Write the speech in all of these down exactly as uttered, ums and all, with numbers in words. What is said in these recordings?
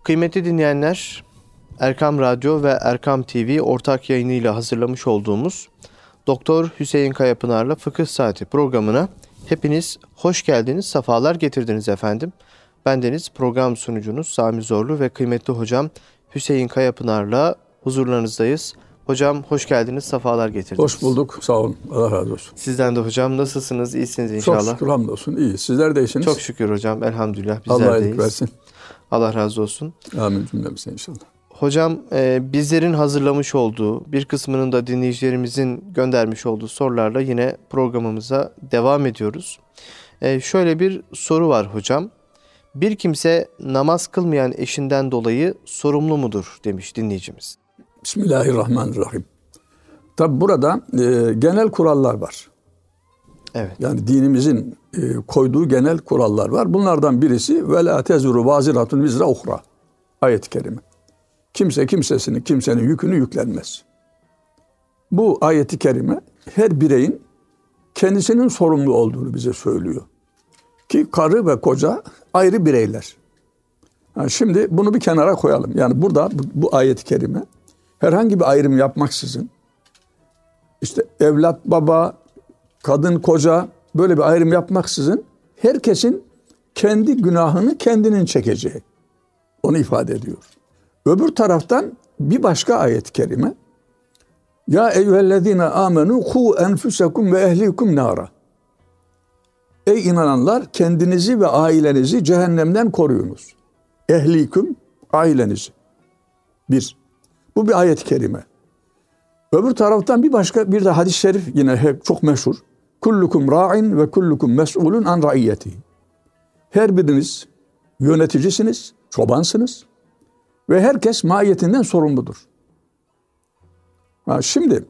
Kıymetli dinleyenler, Erkam Radyo ve Erkam T V ortak yayınıyla hazırlamış olduğumuz Doktor Hüseyin Kayapınar'la Fıkıh Saati programına hepiniz hoş geldiniz, sefalar getirdiniz efendim. Bendeniz program sunucunuz Sami Zorlu ve kıymetli hocam Hüseyin Kayapınar'la huzurlarınızdayız. Hocam hoş geldiniz, sefalar getirdiniz. Hoş bulduk, sağ olun. Allah razı olsun. Sizden de hocam, nasılsınız? İyisiniz inşallah. Çok şükür, hamdolsun. İyi. Sizler de iyisiniz. Çok şükür hocam, elhamdülillah. Bizler Allah deyiz. iyilik versin. Allah razı olsun. Amin cümlemize inşallah. Hocam e, bizlerin hazırlamış olduğu, bir kısmının da dinleyicilerimizin göndermiş olduğu sorularla yine programımıza devam ediyoruz. E, şöyle bir soru var hocam. Bir kimse namaz kılmayan eşinden dolayı sorumlu mudur demiş dinleyicimiz. Bismillahirrahmanirrahim. Tabi burada e, genel kurallar var. Evet. Yani dinimizin e, koyduğu genel kurallar var. Bunlardan birisi ve la tezuru vaziratun vizra uhra. Ayet-i kerime. Kimse kimsesinin, kimsenin yükünü yüklenmez. Bu ayet-i kerime her bireyin kendisinin sorumlu olduğunu bize söylüyor. Ki karı ve koca ayrı bireyler. Yani şimdi bunu bir kenara koyalım. Yani burada bu, bu ayet-i kerime herhangi bir ayrım yapmaksızın, işte evlat baba, kadın koca böyle bir ayrım yapmaksızın herkesin kendi günahını kendinin çekeceği. Onu ifade ediyor. Öbür taraftan bir başka ayet-i kerime. Ya eyyühellezine amenu ku enfusekum ve ehlikum nara. Ey inananlar, kendinizi ve ailenizi cehennemden koruyunuz. Ehlikum, ailenizi. Bir. Bu bir ayet-i kerime. Öbür taraftan bir başka bir de hadis-i şerif yine çok meşhur. Kullukum ra'in ve kullukum mes'ulun an ra'iyyetihi. Her biriniz yöneticisiniz, çobansınız ve herkes mahiyetinden sorumludur. Ha, şimdi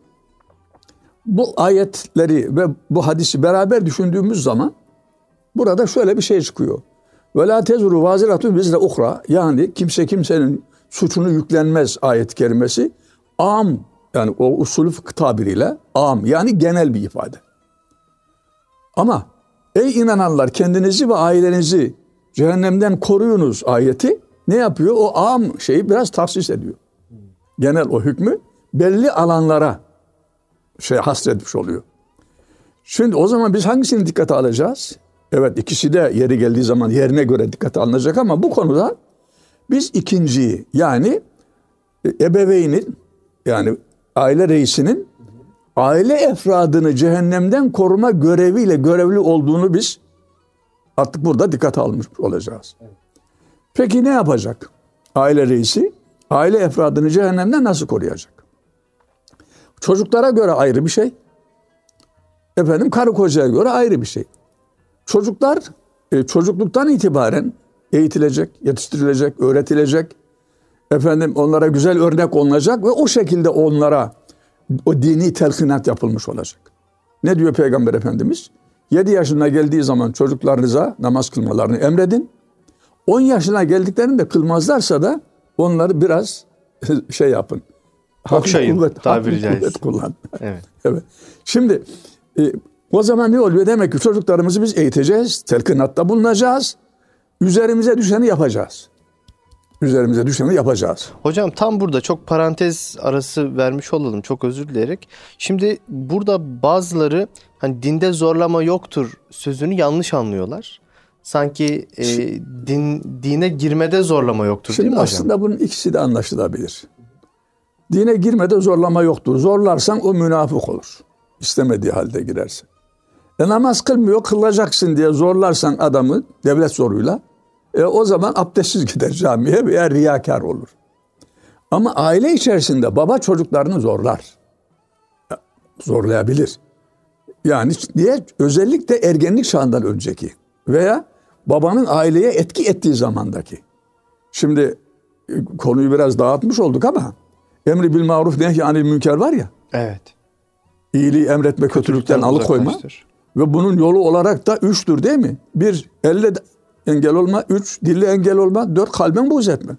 bu ayetleri ve bu hadisi beraber düşündüğümüz zaman burada şöyle bir şey çıkıyor. Ve la tezuru vaziratun vizre uhra. Yani kimse kimsenin suçunu yüklenmez ayet-i kerimesi. Am, yani o usulü fıkıh tabiriyle am, yani genel bir ifade. Ama ey inananlar, kendinizi ve ailenizi cehennemden koruyunuz ayeti ne yapıyor? O am şeyi biraz tahsis ediyor. Genel o hükmü belli alanlara şey hasretmiş oluyor. Şimdi o zaman biz hangisini dikkate alacağız? Evet, ikisi de yeri geldiği zaman yerine göre dikkate alınacak ama bu konuda biz ikinciyi, yani ebeveynin, yani aile reisinin aile efradını cehennemden koruma göreviyle görevli olduğunu biz artık burada dikkate almış olacağız. Peki ne yapacak aile reisi? Aile efradını cehennemden nasıl koruyacak? Çocuklara göre ayrı bir şey. Efendim karı kocaya göre ayrı bir şey. Çocuklar e, çocukluktan itibaren eğitilecek, yetiştirilecek, öğretilecek. Efendim onlara güzel örnek olunacak ve o şekilde onlara o dini telkinat yapılmış olacak. Ne diyor Peygamber Efendimiz? yedi yaşına geldiği zaman çocuklarınıza namaz kılmalarını emredin. on yaşına geldiklerinde kılmazlarsa da onları biraz şey yapın. Okşayın, kuvvet, tabiri caizse. kullan. Evet. Evet. Şimdi e, o zaman ne oluyor? Demek ki çocuklarımızı biz eğiteceğiz, telkinatta bulunacağız. Üzerimize düşeni yapacağız. Üzerimize düşeni yapacağız. Hocam tam burada çok parantez arası vermiş olalım, çok özür dileyerek. Şimdi burada bazıları hani dinde zorlama yoktur sözünü yanlış anlıyorlar. Sanki e, din dine girmede zorlama yoktur. Şimdi değil mi hocam? aslında bunun ikisi de anlaşılabilir. Dine girmede zorlama yoktur. Zorlarsan o münafık olur. İstemediği halde girersin. E namaz kılmıyor, kılacaksın diye zorlarsan adamı devlet zoruyla, e o zaman abdestsiz gider camiye veya riyakar olur. Ama aile içerisinde baba çocuklarını zorlar. Zorlayabilir. Yani diye özellikle ergenlik çağından önceki veya babanın aileye etki ettiği zamandaki. Şimdi konuyu biraz dağıtmış olduk ama emri bil maruf nehy anil münker var ya. Evet. İyiliği emretme, kötülükten alıkoyma. Ve bunun yolu olarak da üçtür değil mi? Bir, elle engel olma. Üç, dille engel olma. Dört, kalben buğz etme.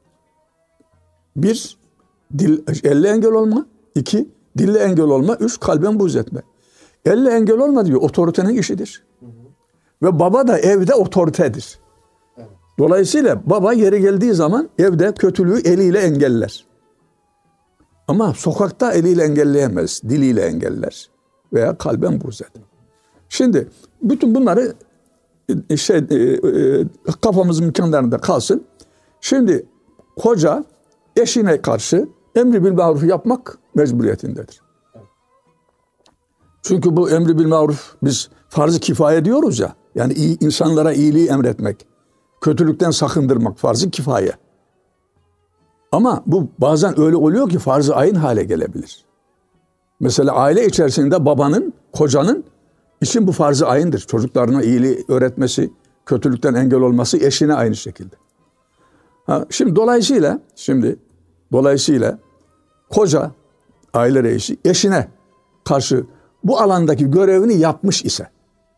Bir, dil, elle engel olma. İki, dille engel olma. Üç, kalben buğz etme. Elle engel olma diyor. Otoritenin işidir. Hı hı. Ve baba da evde otoritedir. Evet. Dolayısıyla baba yeri geldiği zaman evde kötülüğü eliyle engeller. Ama sokakta eliyle engelleyemez, diliyle engeller veya kalben buğz eder. Şimdi bütün bunları şey kafamızın kenarında kalsın. Şimdi koca eşine karşı emri bil maruf yapmak mecburiyetindedir. Çünkü bu emri bil maruf biz farz-ı kifaye diyoruz ya. Yani iyi, insanlara iyiliği emretmek, kötülükten sakındırmak farz-ı kifaye. Ama bu bazen öyle oluyor ki farz-ı ayın hale gelebilir. Mesela aile içerisinde babanın, kocanın için bu farz-ı ayındır. Çocuklarına iyiliği öğretmesi, kötülükten engel olması eşine aynı şekilde. Ha, şimdi dolayısıyla, şimdi dolayısıyla koca, aile reisi eşine karşı bu alandaki görevini yapmış ise,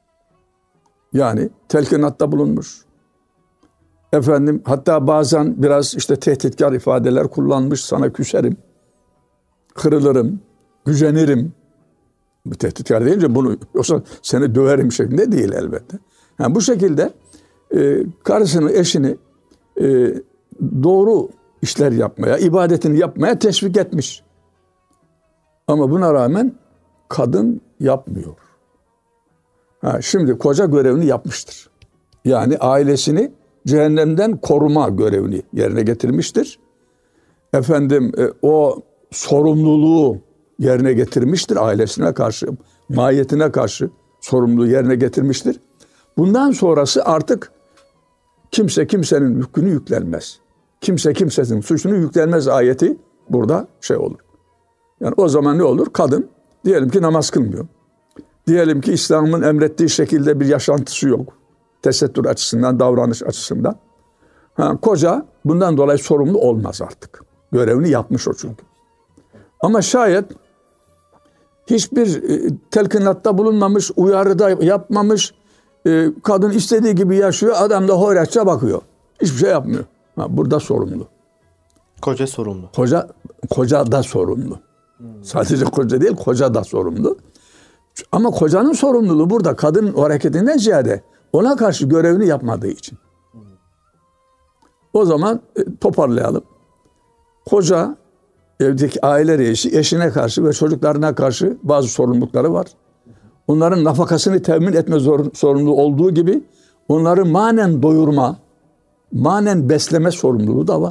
yani telkinatta bulunmuş, efendim hatta bazen biraz işte tehditkar ifadeler kullanmış, sana küserim, kırılırım, gücenirim. Bu tehditkar deyince bunu, yoksa seni döverim şeklinde değil elbette. Yani bu şekilde e, karısını, eşini e, doğru işler yapmaya, ibadetini yapmaya teşvik etmiş. Ama buna rağmen kadın yapmıyor. Ha, şimdi koca görevini yapmıştır. Yani ailesini cehennemden koruma görevini yerine getirmiştir. Efendim e, o sorumluluğu yerine getirmiştir ailesine karşı, mahiyetine karşı sorumluluğu yerine getirmiştir. Bundan sonrası artık kimse kimsenin yükünü yüklenmez. Kimse kimsenin suçunu yüklenmez ayeti burada şey olur. Yani o zaman ne olur? Kadın diyelim ki namaz kılmıyor. Diyelim ki İslam'ın emrettiği şekilde bir yaşantısı yok. Tesettür açısından, davranış açısından. Ha, koca bundan dolayı sorumlu olmaz artık. Görevini yapmış o çünkü. Ama şayet hiçbir e, telkinatta bulunmamış, uyarıda yapmamış, e, kadın istediği gibi yaşıyor, adam da hoyratça bakıyor. Hiçbir şey yapmıyor. Ha, burada sorumlu. Koca sorumlu. Koca, koca da sorumlu. Hmm. Sadece koca değil, koca da sorumlu. Ama kocanın sorumluluğu burada kadının o hareketinden ziyade ona karşı görevini yapmadığı için. Hmm. O zaman e, toparlayalım. Koca evdeki aile reisi eşine karşı ve çocuklarına karşı bazı sorumlulukları var. Onların nafakasını temin etme zor, sorumluluğu olduğu gibi onları manen doyurma, manen besleme sorumluluğu da var.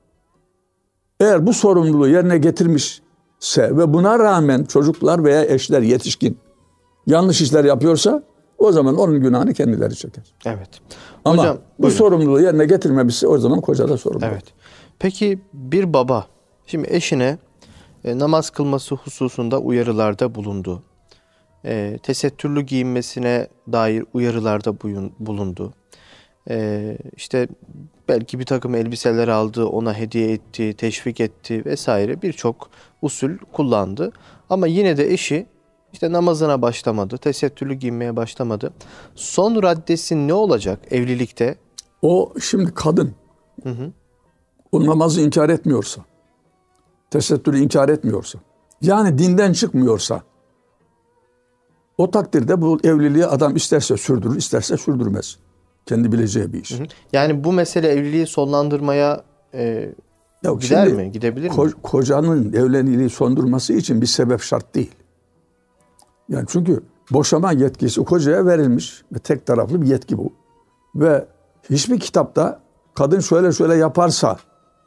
Eğer bu sorumluluğu yerine getirmişse ve buna rağmen çocuklar veya eşler yetişkin yanlış işler yapıyorsa o zaman onun günahını kendileri çeker. Evet. Ama Hocam, bu buyurun. sorumluluğu yerine getirmemişse o zaman koca da sorumlu. Evet. Peki bir baba şimdi eşine e, namaz kılması hususunda uyarılarda bulundu. E, tesettürlü giyinmesine dair uyarılarda buyun, bulundu. E, işte belki bir takım elbiseler aldı, ona hediye etti, teşvik etti vesaire birçok usul kullandı. Ama yine de eşi işte namazına başlamadı, tesettürlü giyinmeye başlamadı. Son raddesi ne olacak evlilikte? O şimdi kadın. Hı hı. O namazı inkar etmiyorsa, tesettürü inkar etmiyorsa, yani dinden çıkmıyorsa, o takdirde bu evliliği adam isterse sürdürür, isterse sürdürmez. Kendi bileceği bir iş. Hı hı. Yani bu mesele evliliği sonlandırmaya e, ya gider mi? Gidebilir ko- mi? Kocanın evliliği sondurması için bir sebep şart değil. Yani çünkü boşama yetkisi kocaya verilmiş ve tek taraflı bir yetki bu. Ve hiçbir kitapta kadın şöyle şöyle yaparsa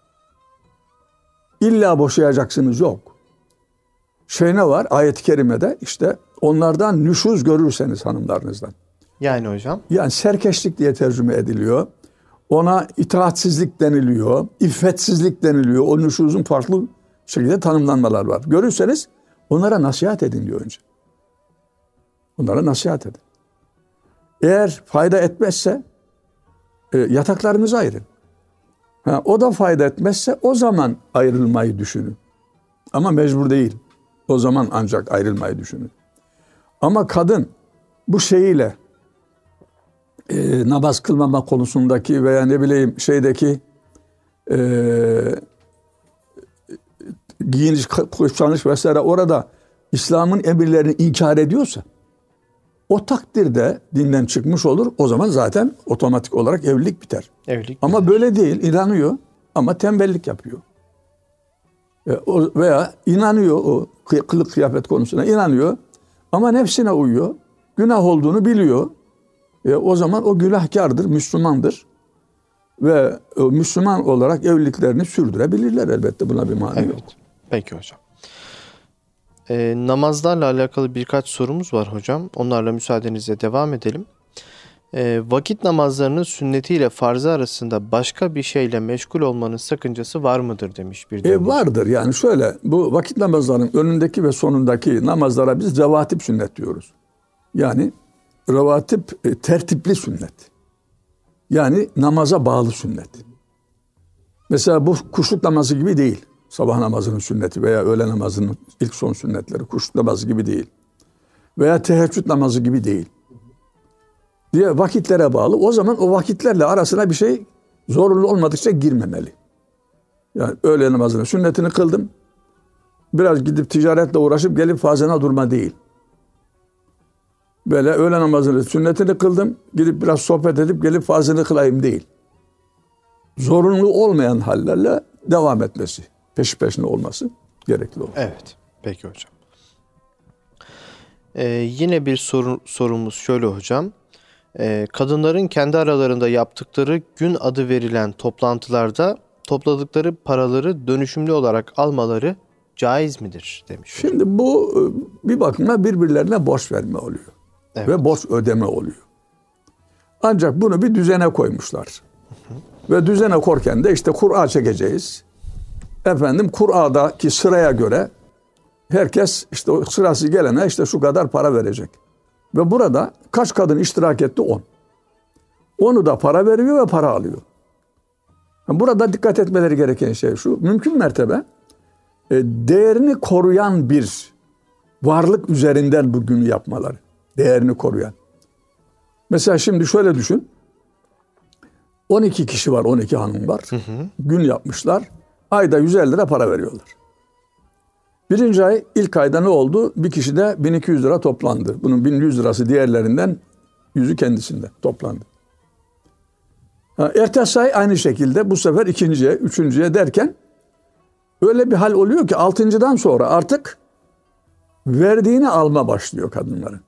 illa boşayacaksınız yok. Şey ne var ayet-i kerimede işte onlardan nüşuz görürseniz hanımlarınızdan. Yani hocam? Yani serkeşlik diye tercüme ediliyor. Ona itaatsizlik deniliyor. İffetsizlik deniliyor. O nüşuzun farklı şekilde tanımlanmalar var. Görürseniz onlara nasihat edin diyor önce. Onlara nasihat edin. Eğer fayda etmezse e, yataklarınızı ayırın. Ha, o da fayda etmezse o zaman ayrılmayı düşünün. Ama mecbur değil. O zaman ancak ayrılmayı düşünün. Ama kadın bu şeyiyle e, namaz kılmama konusundaki veya ne bileyim şeydeki e, giyiniş, kuşanış vesaire orada İslam'ın emirlerini inkar ediyorsa O takdirde dinden çıkmış olur. O zaman zaten otomatik olarak evlilik biter. Evlilik ama biter. böyle değil. İnanıyor ama tembellik yapıyor. E, o, veya inanıyor o kılık kıyafet konusuna inanıyor ama nefsine uyuyor. Günah olduğunu biliyor. E, o zaman o günahkardır, Müslümandır. Ve o Müslüman olarak evliliklerini sürdürebilirler elbette. Buna bir mani Evet. yok. Peki hocam. Ee, namazlarla alakalı birkaç sorumuz var hocam. Onlarla müsaadenizle devam edelim. Ee, vakit namazlarının sünnetiyle farzı arasında başka bir şeyle meşgul olmanın sakıncası var mıdır demiş bir de. E, vardır yani şöyle, bu vakit namazlarının önündeki ve sonundaki namazlara biz revatip sünnet diyoruz. Yani revatip e, tertipli sünnet. Yani namaza bağlı sünnet. Mesela bu kuşluk namazı gibi değil. Sabah namazının sünneti veya öğle namazının ilk son sünnetleri kuşluk namazı gibi değil. Veya teheccüd namazı gibi değil. Diye vakitlere bağlı. O zaman o vakitlerle arasına bir şey zorunlu olmadıkça girmemeli. Yani öğle namazının sünnetini kıldım. Biraz gidip ticaretle uğraşıp gelip fazlana durma değil. Böyle öğle namazının sünnetini kıldım. Gidip biraz sohbet edip gelip fazlını kılayım değil. Zorunlu olmayan hallerle devam etmesi, peş peşine olması gerekli olur. Evet. Peki hocam. Ee, yine bir soru, sorumuz şöyle hocam. Ee, kadınların kendi aralarında yaptıkları gün adı verilen toplantılarda topladıkları paraları dönüşümlü olarak almaları caiz midir demiş. Şimdi bu bir bakıma birbirlerine borç verme oluyor. Evet. Ve borç ödeme oluyor. Ancak bunu bir düzene koymuşlar. Hı hı. Ve düzene korken de işte Kur'a çekeceğiz. Efendim Kur'a'daki sıraya göre herkes işte o sırası gelene işte şu kadar para verecek. Ve burada kaç kadın iştirak etti? on. Onu da para veriyor ve para alıyor. Burada dikkat etmeleri gereken şey şu. Mümkün mertebe değerini koruyan bir varlık üzerinden bu günü yapmaları. Değerini koruyan. Mesela şimdi şöyle düşün. on iki kişi var, on iki hanım var. Hı hı. Gün yapmışlar. Ayda yüz elli lira para veriyorlar. Birinci ay ilk ayda ne oldu? Bir kişide bin iki yüz lira toplandı. Bunun bin yüz lirası diğerlerinden, yüzü kendisinde toplandı. Ha, ertesi ay aynı şekilde bu sefer ikinciye, üçüncüye derken öyle bir hal oluyor ki altıncıdan sonra artık verdiğini alma başlıyor kadınların.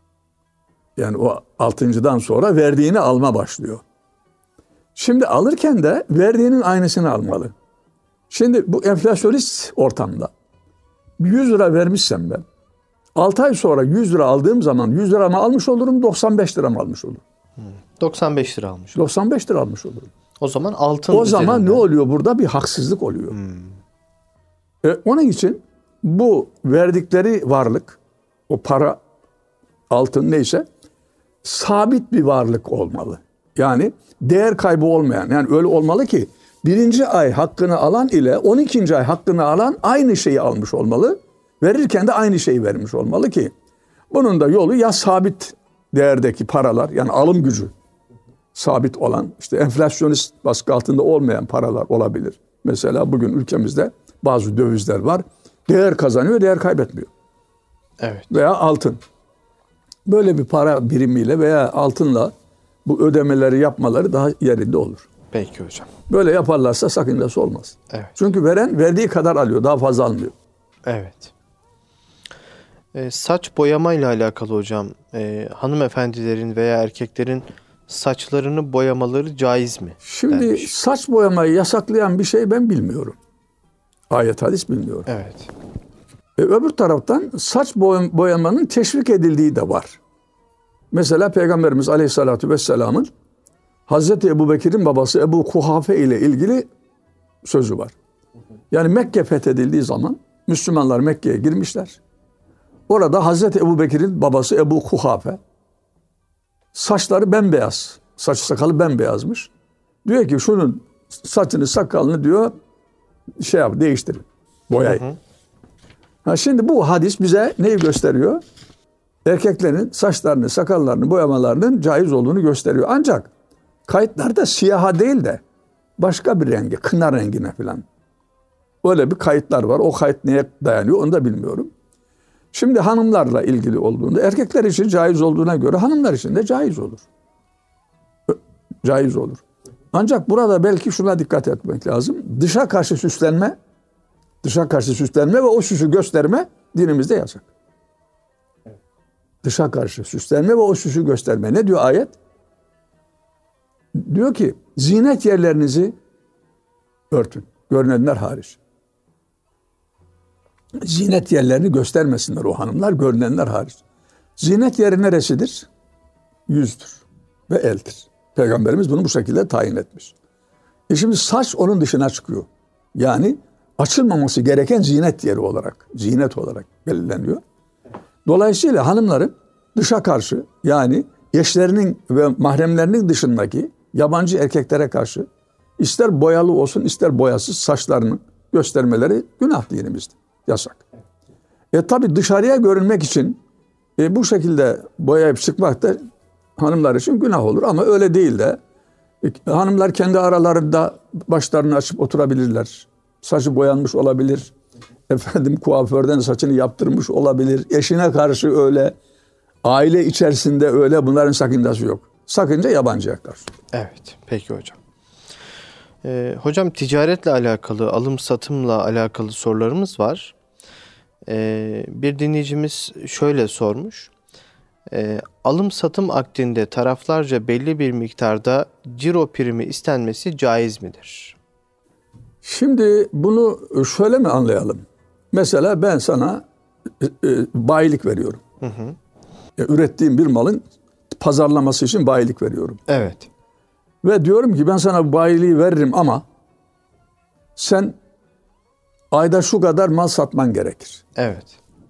Yani o altıncıdan sonra verdiğini alma başlıyor. Şimdi alırken de verdiğinin aynısını almalı. Şimdi bu enflasyonist ortamda yüz lira vermişsem ben altı ay sonra yüz lira aldığım zaman yüz lira mı almış olurum, doksan beş lira mı almış olurum? doksan beş lira almış. doksan beş lira almış olurum. O zaman altın O zaman üzerinden. ne oluyor? Burada bir haksızlık oluyor. Hmm. E, onun için bu verdikleri varlık, o para, altın neyse sabit bir varlık olmalı. Yani değer kaybı olmayan, yani öyle olmalı ki birinci ay hakkını alan ile on ikinci ay hakkını alan aynı şeyi almış olmalı. Verirken de aynı şeyi vermiş olmalı ki bunun da yolu ya sabit değerdeki paralar, yani alım gücü sabit olan, işte enflasyonist baskı altında olmayan paralar olabilir. Mesela bugün ülkemizde bazı dövizler var. Değer kazanıyor, değer kaybetmiyor. Evet. Veya altın. Böyle bir para birimiyle veya altınla bu ödemeleri yapmaları daha yerinde olur. Peki hocam. Böyle yaparlarsa sakıncası olmaz. Evet. Çünkü veren verdiği kadar alıyor, daha fazla almıyor. Evet. Ee, saç boyama ile alakalı hocam, e, hanımefendilerin veya erkeklerin saçlarını boyamaları caiz mi? Şimdi denmiş. saç boyamayı yasaklayan bir şey ben bilmiyorum. Ayet hadis bilmiyorum. Evet. E, öbür taraftan saç boyamanın teşvik edildiği de var. Mesela Peygamberimiz Aleyhisselatü Vesselam'ın Hazreti Ebubekir'in babası Ebu Kuhafe ile ilgili sözü var. Yani Mekke fethedildiği zaman Müslümanlar Mekke'ye girmişler. Orada Hazreti Ebubekir'in babası Ebu Kuhafe, saçları bembeyaz, saç sakalı bembeyazmış. Diyor ki şunun saçını sakalını diyor şey yap, değiştirin, boyayın. Hı hı. Ha, şimdi bu hadis bize neyi gösteriyor? Erkeklerin saçlarını, sakallarını boyamalarının caiz olduğunu gösteriyor. Ancak kayıtlarda siyaha değil de başka bir rengi, kına rengine falan. Öyle bir kayıtlar var. O kayıt neye dayanıyor onu da bilmiyorum. Şimdi hanımlarla ilgili olduğunda erkekler için caiz olduğuna göre hanımlar için de caiz olur. Caiz olur. Ancak burada belki şuna dikkat etmek lazım. Dışa karşı süslenme, dışa karşı süslenme ve o süsü gösterme dinimizde yasak. Dışa karşı süslenme ve o süsü gösterme. Ne diyor ayet? Diyor ki zinet yerlerinizi örtün. Görünenler hariç. Zinet yerlerini göstermesinler o hanımlar, görünenler hariç. Zinet yeri neresidir? Yüzdür ve eldir. Peygamberimiz bunu bu şekilde tayin etmiş. E şimdi saç onun dışına çıkıyor. Yani açılmaması gereken zinet yeri olarak, zinet olarak belirleniyor. Dolayısıyla hanımların dışa karşı, yani eşlerinin ve mahremlerinin dışındaki yabancı erkeklere karşı ister boyalı olsun ister boyasız saçlarını göstermeleri günah dinimizde. Yasak. E tabi dışarıya görünmek için e, bu şekilde boyayıp çıkmak da hanımlar için günah olur ama öyle değil de e, hanımlar kendi aralarında başlarını açıp oturabilirler. Saçı boyanmış olabilir. Efendim kuaförden saçını yaptırmış olabilir. Eşine karşı öyle. Aile içerisinde öyle. Bunların sakıncası yok. Sakınca yabancıya karşı. Evet. Peki hocam. Ee, hocam ticaretle alakalı, alım satımla alakalı sorularımız var. Ee, bir dinleyicimiz şöyle sormuş. Ee, alım satım akdinde taraflarca belli bir miktarda ciro primi istenmesi caiz midir? Şimdi bunu şöyle mi anlayalım? Mesela ben sana e, e, bayilik veriyorum. Hı hı. E, ürettiğim bir malın pazarlaması için bayilik veriyorum. Evet. Ve diyorum ki ben sana bayiliği veririm ama sen ayda şu kadar mal satman gerekir. Evet.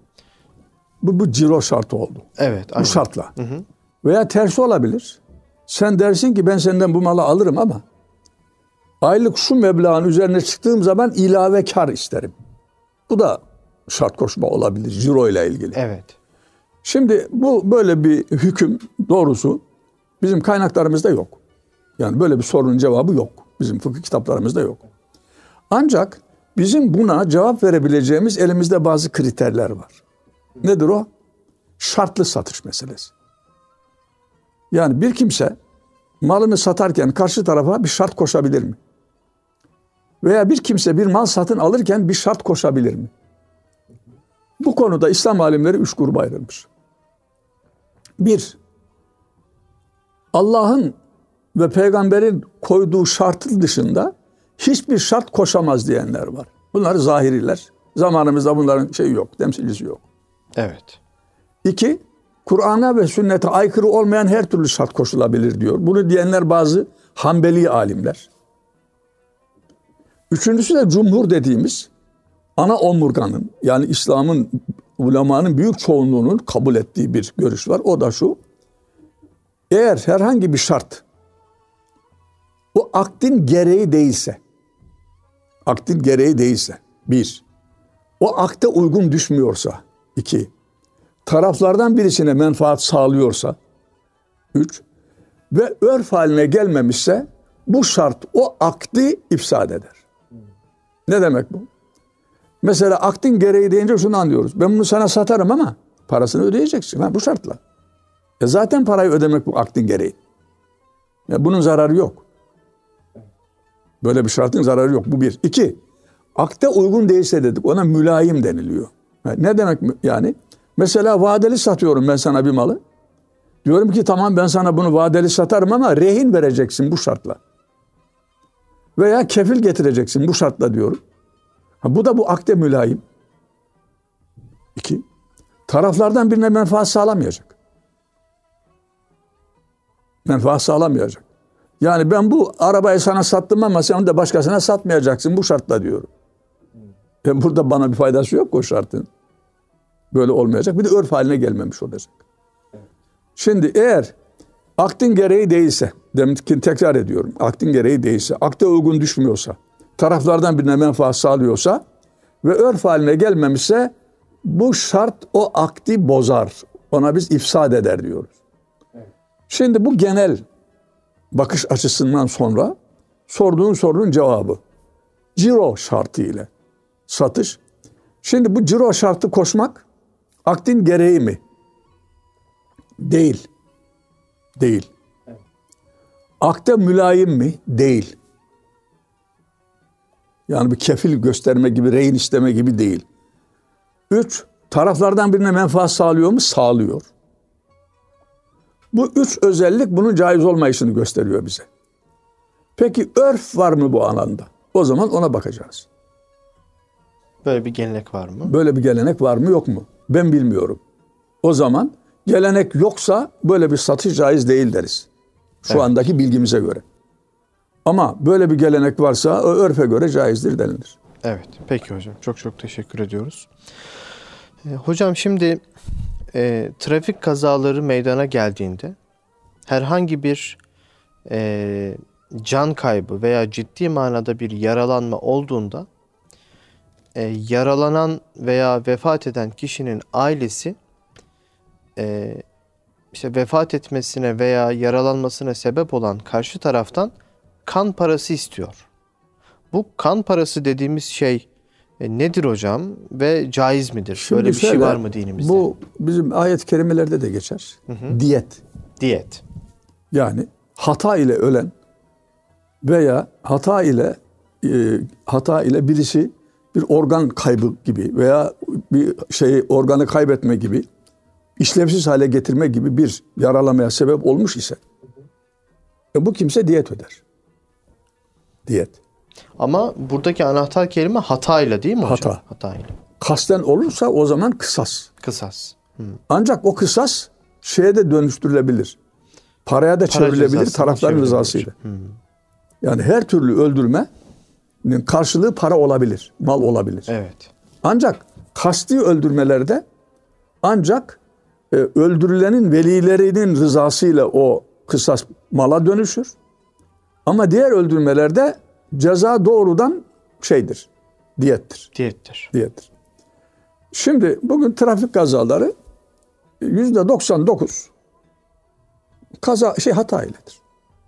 Bu, bu ciro şartı oldu. Evet. Bu aynen. şartla. Hı hı. Veya tersi olabilir. Sen dersin ki ben senden bu malı alırım ama aylık şu meblağın üzerine çıktığım zaman ilave kar isterim. Bu da şart koşma olabilir ciro ile ilgili. Evet. Şimdi bu böyle bir hüküm doğrusu bizim kaynaklarımızda yok. Yani böyle bir sorunun cevabı yok. Bizim fıkıh kitaplarımızda yok. Ancak bizim buna cevap verebileceğimiz elimizde bazı kriterler var. Nedir o? Şartlı satış meselesi. Yani bir kimse malını satarken karşı tarafa bir şart koşabilir mi? Veya bir kimse bir mal satın alırken bir şart koşabilir mi? Bu konuda İslam alimleri üç gruba ayrılmış. Bir, Allah'ın ve peygamberin koyduğu şartın dışında hiçbir şart koşamaz diyenler var. Bunlar zahiriler. Zamanımızda bunların şeyi yok, temsilcisi yok. Evet. İki, Kur'an'a ve sünnete aykırı olmayan her türlü şart koşulabilir diyor. Bunu diyenler bazı Hanbeli alimler. Üçüncüsü de cumhur dediğimiz ana omurganın, yani İslam'ın, ulemanın büyük çoğunluğunun kabul ettiği bir görüş var. O da şu: eğer herhangi bir şart o akdin gereği değilse, akdin gereği değilse, bir, o akde uygun düşmüyorsa, iki, taraflardan birisine menfaat sağlıyorsa, üç, ve örf haline gelmemişse bu şart o akdi ifsad eder. Ne demek bu? Mesela akdin gereği deyince şunu anlıyoruz. Ben bunu sana satarım ama parasını ödeyeceksin. Ha, bu şartla. E zaten parayı ödemek bu akdin gereği. Ya bunun zararı yok. Böyle bir şartın zararı yok. Bu bir. İki, akde uygun değilse dedik. Ona mülayim deniliyor. Ha, ne demek yani? Mesela vadeli satıyorum ben sana bir malı. Diyorum ki tamam ben sana bunu vadeli satarım ama rehin vereceksin bu şartla. Veya kefil getireceksin bu şartla diyorum. Ha, bu da bu akde mülayim. İki, taraflardan birine menfaat sağlamayacak. Menfaat sağlamayacak. Yani ben bu arabayı sana sattım ama sen onu da başkasına satmayacaksın bu şartla diyorum. E burada bana bir faydası yok o şartın. Böyle olmayacak. Bir de örf haline gelmemiş olacak. Şimdi eğer akdin gereği değilse, demek ki tekrar ediyorum, akdin gereği değilse, akde uygun düşmüyorsa, taraflardan birine menfaat sağlıyorsa ve örf haline gelmemişse bu şart o akdi bozar. Ona biz ifsad eder diyoruz. Şimdi bu genel bakış açısından sonra sorduğun sorunun cevabı. Ciro şartı ile satış. Şimdi bu ciro şartı koşmak Akdin gereği mi? Değil. Değil. Evet. Akde mülayim mi? Değil. Yani bir kefil gösterme gibi, rehin isteme gibi değil. Üç, taraflardan birine menfaat sağlıyor mu? Sağlıyor. Bu üç özellik bunun caiz olmayışını gösteriyor bize. Peki örf var mı bu alanda? O zaman ona bakacağız. Böyle bir gelenek var mı? Böyle bir gelenek var mı yok mu? Ben bilmiyorum. O zaman gelenek yoksa böyle bir satış caiz değil deriz. Şu evet. andaki bilgimize göre. Ama böyle bir gelenek varsa o örfe göre caizdir denilir. Evet. Peki hocam. Çok çok teşekkür ediyoruz. E, hocam şimdi e, trafik kazaları meydana geldiğinde herhangi bir e, can kaybı veya ciddi manada bir yaralanma olduğunda e, yaralanan veya vefat eden kişinin ailesi e, işte vefat etmesine veya yaralanmasına sebep olan karşı taraftan kan parası istiyor. Bu kan parası dediğimiz şey e, nedir hocam ve caiz midir? Şimdi Böyle bir şöyle, şey var mı dinimizde? Bu bizim ayet-i kerimelerde de geçer. Hı hı. Diyet. Diyet. Yani hata ile ölen veya hata ile e, hata ile birisi bir organ kaybı gibi veya bir şeyi organı kaybetme gibi işlevsiz hale getirme gibi bir yaralamaya sebep olmuş ise e, bu kimse diyet öder. Diyet. Ama buradaki anahtar kelime hatayla değil mi hocam? Hata. Hatayla. Kasten olursa o zaman kısas. Kısas. Hı. Ancak o kısas şeye de dönüştürülebilir. Paraya da Para çevrilebilir tarafların rızasıyla. Hı. Yani her türlü öldürmenin karşılığı para olabilir, mal olabilir. Evet. Ancak kasti öldürmelerde ancak e, öldürülenin velilerinin rızasıyla o kısas mala dönüşür. Ama diğer öldürmelerde ceza doğrudan şeydir, diyettir. Diyettir. Diyettir. Şimdi bugün trafik kazaları yüzde doksan dokuz kaza şey hata iledir.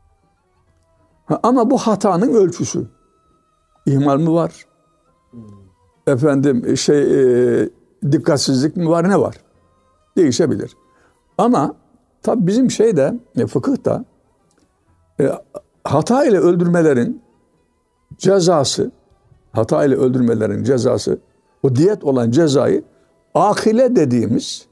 Ha, ama bu hatanın ölçüsü ihmal mi var? Hmm. Efendim şey e, dikkatsizlik mi var, ne var? Değişebilir. Ama tabii bizim şeyde e, fıkıhta e, hata ile öldürmelerin cezası, hata ile öldürmelerin cezası, o diyet olan cezayı akile dediğimiz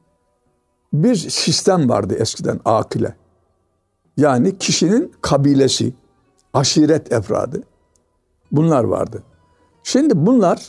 bir sistem vardı eskiden, akile. Yani kişinin kabilesi, aşiret efradı. Bunlar vardı. Şimdi bunlar,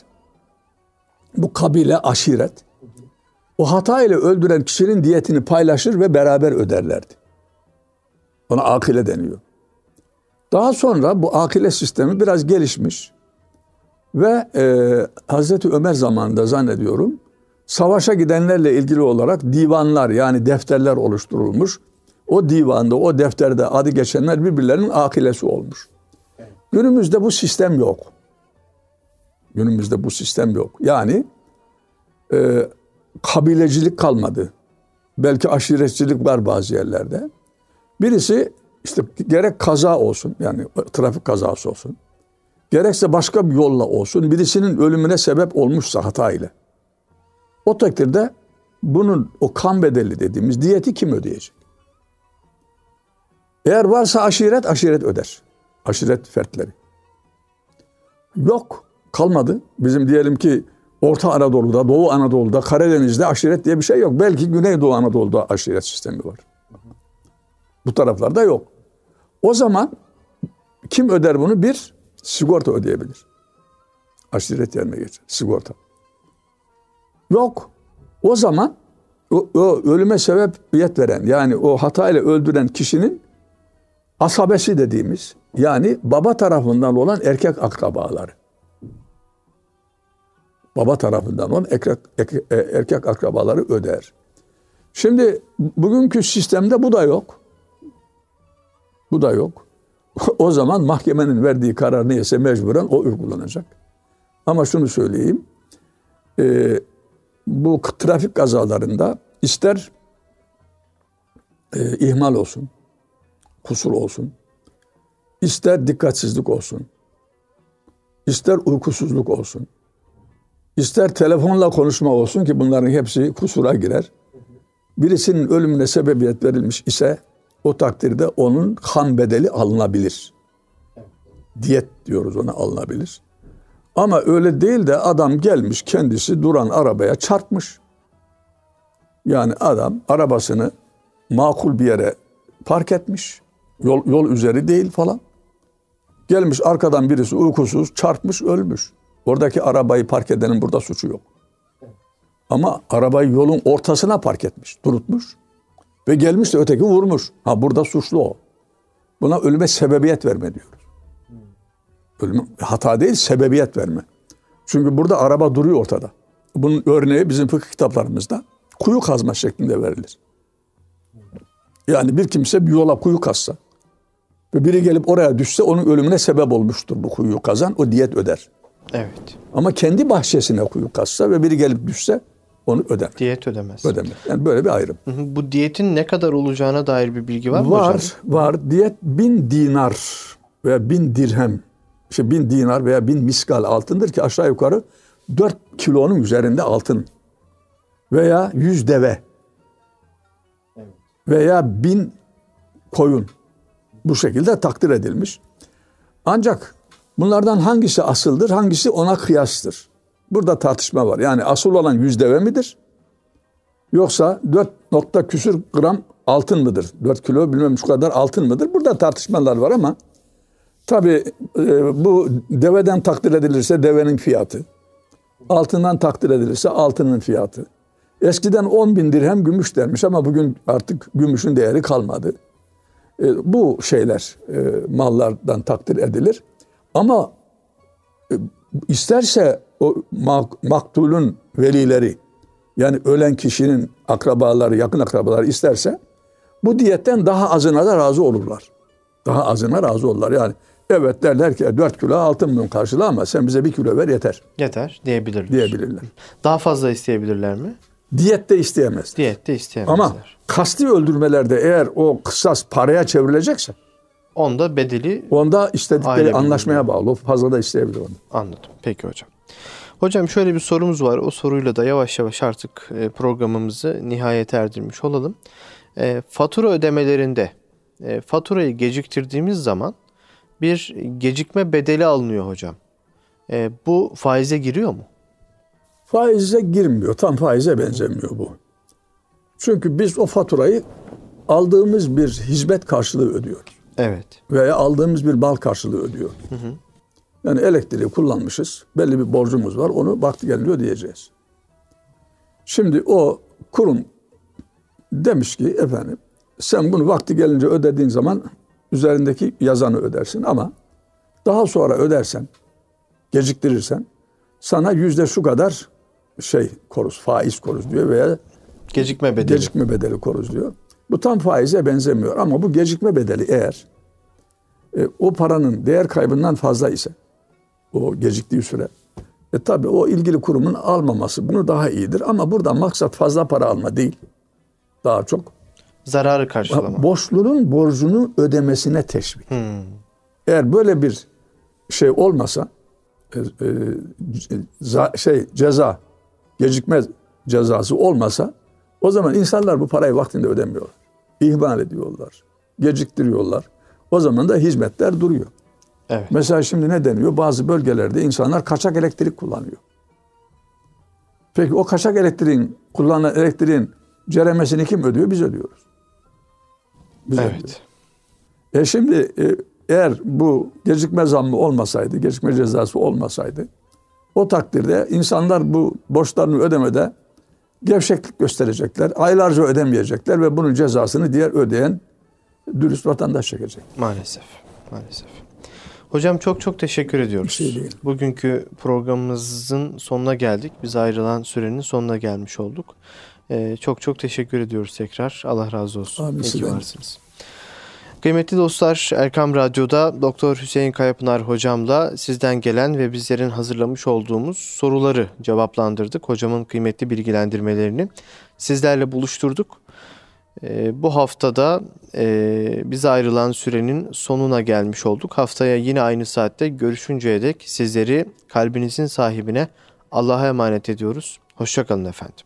bu kabile, aşiret, o hata ile öldüren kişinin diyetini paylaşır ve beraber öderlerdi. Ona akile deniyor. Daha sonra bu akile sistemi biraz gelişmiş ve e, Hazreti Ömer zamanında zannediyorum savaşa gidenlerle ilgili olarak divanlar, yani defterler oluşturulmuş. O divanda, o defterde adı geçenler birbirlerinin akilesi olmuş. Günümüzde bu sistem yok. Günümüzde bu sistem yok. Yani e, kabilecilik kalmadı. Belki aşiretçilik var bazı yerlerde. Birisi işte gerek kaza olsun, yani trafik kazası olsun, gerekse başka bir yolla olsun, birisinin ölümüne sebep olmuşsa hata ile, o takdirde bunun o kan bedeli dediğimiz diyeti kim ödeyecek? Eğer varsa aşiret, aşiret öder. Aşiret fertleri. Yok, kalmadı. Bizim diyelim ki Orta Anadolu'da, Doğu Anadolu'da, Karadeniz'de aşiret diye bir şey yok. Belki Güneydoğu Anadolu'da aşiret sistemi var. Bu taraflarda yok. O zaman kim öder bunu? Bir, sigorta ödeyebilir. Aşiret yerine geçer. Sigorta. Yok. O zaman o, o ölüme sebebiyet veren, yani o hatayla öldüren kişinin asabesi dediğimiz, yani baba tarafından olan erkek akrabaları. Baba tarafından olan erkek, erkek akrabaları öder. Şimdi bugünkü sistemde bu da yok. Bu da yok. O zaman mahkemenin verdiği karar neyse mecburen o uygulanacak. Ama şunu söyleyeyim. E, bu trafik kazalarında ister e, ihmal olsun, kusur olsun, ister dikkatsizlik olsun, ister uykusuzluk olsun, ister telefonla konuşma olsun ki bunların hepsi kusura girer. Birisinin ölümüne sebebiyet verilmiş ise o takdirde onun kan bedeli alınabilir. Diyet diyoruz ona, alınabilir. Ama öyle değil de adam gelmiş kendisi duran arabaya çarpmış. Yani adam arabasını makul bir yere park etmiş. Yol, yol üzeri değil falan. Gelmiş arkadan birisi uykusuz çarpmış, ölmüş. Oradaki arabayı park edenin burada suçu yok. Ama arabayı yolun ortasına park etmiş, durutmuş. Ve gelmiş de öteki vurmuş. Ha, burada suçlu o. Buna ölüme sebebiyet verme diyoruz. Ölüme, hata değil, sebebiyet verme. Çünkü burada araba duruyor ortada. Bunun örneği bizim fıkıh kitaplarımızda kuyu kazma şeklinde verilir. Yani bir kimse bir yola kuyu kazsa ve biri gelip oraya düşse onun ölümüne sebep olmuştur bu kuyuyu kazan. O diyet öder. Evet. Ama kendi bahçesine kuyu kazsa ve biri gelip düşse onu ödemez. Diyet ödemez. Ödemez. Yani böyle bir ayrım. Hı hı. Bu diyetin ne kadar olacağına dair bir bilgi var mı var, hocam? Var, var. Diyet bin dinar veya bin dirhem, işte bin dinar veya bin miskal altındır ki aşağı yukarı dört kilonun üzerinde altın. Veya yüz deve. Veya bin koyun. Bu şekilde takdir edilmiş. Ancak bunlardan hangisi asıldır, hangisi ona kıyastır? Burada tartışma var. Yani asıl olan yüz deve midir? Yoksa dört nokta küsür gram altın mıdır? dört kilo bilmem şu kadar altın mıdır? Burada tartışmalar var ama tabii e, bu deveden takdir edilirse devenin fiyatı. Altından takdir edilirse altının fiyatı. Eskiden on bin dirhem gümüş dermiş ama bugün artık gümüşün değeri kalmadı. E, bu şeyler e, mallardan takdir edilir. Ama e, isterse o mak- maktulün velileri, yani ölen kişinin akrabaları, yakın akrabaları isterse bu diyetten daha azına da razı olurlar. Daha azına razı olurlar. Yani evet derler ki dört kilo altın bunun karşılığı ama sen bize bir kilo ver yeter. Yeter diyebilirler. Diyebilirler. Daha fazla isteyebilirler mi? Diyette isteyemezler. Diyette isteyemezler. Ama kasti öldürmelerde eğer o kısas paraya çevrilecekse onda bedeli onda istedikleri aile anlaşmaya birbirine bağlı. O fazla da isteyebilir onu. Anladım. Peki hocam. Hocam şöyle bir sorumuz var. O soruyla da yavaş yavaş artık programımızı nihayete erdirmiş olalım. E, fatura ödemelerinde e, faturayı geciktirdiğimiz zaman bir gecikme bedeli alınıyor hocam. E, bu faize giriyor mu? Faize girmiyor. Tam faize benzemiyor bu. Çünkü biz o faturayı aldığımız bir hizmet karşılığı ödüyoruz. Evet. Veya aldığımız bir mal karşılığı ödüyoruz. Hı hı. Yani elektriği kullanmışız. Belli bir borcumuz var. Onu vakti gelince ödeyeceğiz. Şimdi o kurum demiş ki efendim sen bunu vakti gelince ödediğin zaman üzerindeki yazanı ödersin ama daha sonra ödersen, geciktirirsen sana yüzde şu kadar şey koruz, faiz koruz diyor veya gecikme bedeli. Gecikme bedeli koruz diyor. Bu tam faize benzemiyor ama bu gecikme bedeli eğer e, o paranın değer kaybından fazla ise o geciktiği süre e tabi o ilgili kurumun almaması bunu daha iyidir ama burada maksat fazla para alma değil. Daha çok zararı karşılama. Borçlunun borcunu ödemesine teşvik. Hmm. Eğer böyle bir şey olmasa e, e, za, şey ceza gecikme cezası olmasa o zaman insanlar bu parayı vaktinde ödemiyorlar. İhmal ediyorlar. Geciktiriyorlar. O zaman da hizmetler duruyor. Evet. Mesela şimdi ne deniyor? Bazı bölgelerde insanlar kaçak elektrik kullanıyor. Peki o kaçak elektriğin, kullanılan elektriğin ceremesini kim ödüyor? Biz ödüyoruz. Biz evet. ödüyoruz. E şimdi e, eğer bu gecikme zammı olmasaydı, gecikme cezası olmasaydı o takdirde insanlar bu borçlarını ödemede gevşeklik gösterecekler. Aylarca ödemeyecekler ve bunun cezasını diğer ödeyen dürüst vatandaş çekecek. Maalesef. Maalesef. Hocam çok çok teşekkür ediyoruz. Bir şey değil. Bugünkü programımızın sonuna geldik. Biz ayrılan sürenin sonuna gelmiş olduk. Ee, çok çok teşekkür ediyoruz tekrar. Allah razı olsun. Amin. İyi ki varsınız. Kıymetli dostlar, Erkam Radyo'da Doktor Hüseyin Kayapınar hocamla sizden gelen ve bizlerin hazırlamış olduğumuz soruları cevaplandırdık. Hocamın kıymetli bilgilendirmelerini sizlerle buluşturduk. Ee, bu haftada e, bize ayrılan sürenin sonuna gelmiş olduk. Haftaya yine aynı saatte görüşünceye dek sizleri kalbinizin sahibine Allah'a emanet ediyoruz. Hoşça kalın efendim.